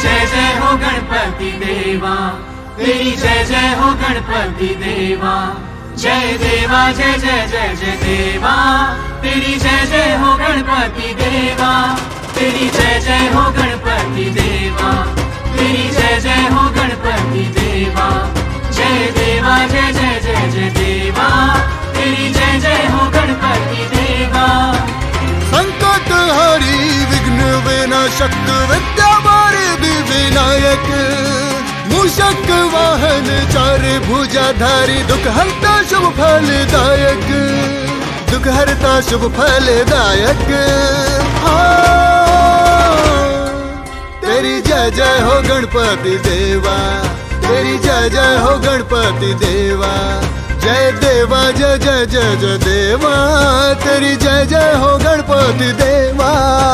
जय जय हो गणपति देवा, तेरी जय जय हो गणपति देवा। जय देवा जय जय जय जय देवा, तेरी जय जय हो गणपति देवा। तेरी जय जय हो गणपति देवा, तेरी जय जय हो गणपति देवा। जय देवा जय जय जय जय देवा, तेरी जय जय हो गणपति देवा। संकट हरि विघ्न विनाशक विद्यावारिधि विनायक, मूषक वाहन चार भुजाधारी, दुख हरता शुभ फलदायक, दुख हरता शुभ फलदायक। तेरी जय जय हो गणपति देवा, तेरी जय जय हो गणपति देवा। जय देवा जय जय जय जय देवा, तेरी जय जय हो गणपति देवा।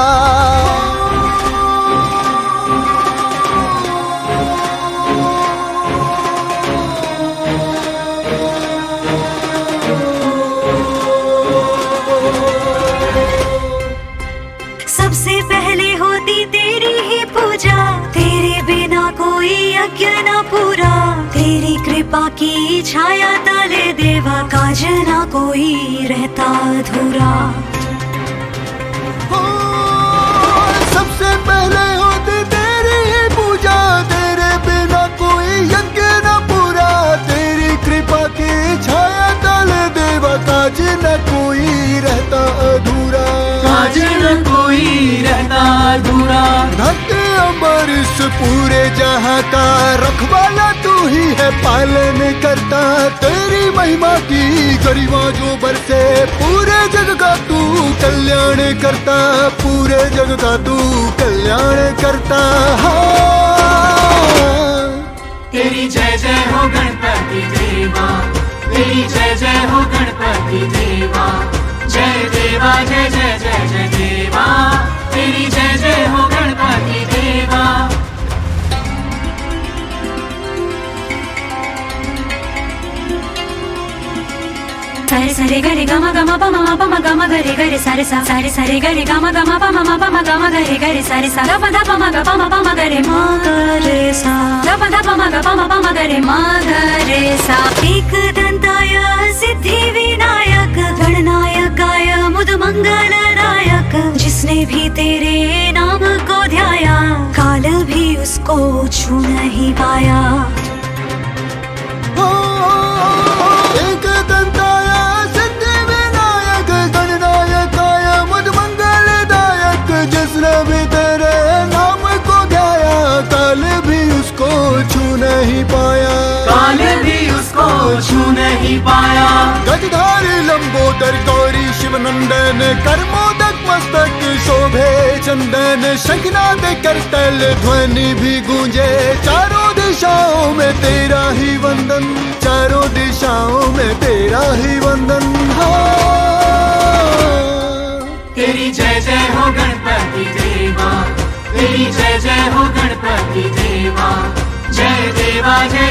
सबसे पहले होती तेरी ही पूजा, तेरे बिना कोई यज्ञ न पूरा। तेरी कृपा की छाया तले देवा, काज ना कोई रहता अधूरा। सबसे पहले होती तेरी ही पूजा, तेरे बिना कोई यज्ञ न पूरा। तेरी कृपा की छाया तले देवा, काज न कोई रहता अधूरा, काज न कोई रहता अधूरा। धरती अमर इस पूरे जहां का रखवाला तू ही है, पालन करता तेरी महिमा की गरिमा जो बरसे। पूरे जग का तू कल्याण करता, पूरे जग का तू कल्याण करता। तेरी जय जय हो गणपति देवा, तेरी जय जय हो गणपति देवा। जय देवा जय जय जय जय देवा, तेरी जय जय हो गणपति देवा। सारे सारे गरे गमा गमा पमा पमा गमा गरे गरे सारे सा, सारे सारे गरे गमा गमा पमा पमा गमा गरे गरे सारे सा। धा पधा पमा गा पमा पमा गरे मा गरे सा, धा पधा पमा गा पमा पमा गरे मा गरे सा। एक दंताय सिद्धि विनायक, गणनायकाय मुद मंगलदायक। जिसने भी तेरे नाम को ध्याया, काल भी उसको छू नहीं पाया। एक दंताय सिद्धि विनायक, गणनायकाय मुद मंगलदायक। जिसने भी तेरे नाम को ध्याया, काल भी उसको छू नहीं पाया, काल भी उसको छू नहीं पाया। गजधारी लंबोदर गौरी शिव नंदन, कर्मोदक मस्तक शोभे चंदन। शंखनाद करतल ध्वनि भी गूंजे, चारों दिशाओं में तेरा ही वंदन, चारों दिशाओं में तेरा ही वंदन। तेरी जय जय हो गणपति देवा, तेरी जय जय हो गणपति देवा। जय देवा जय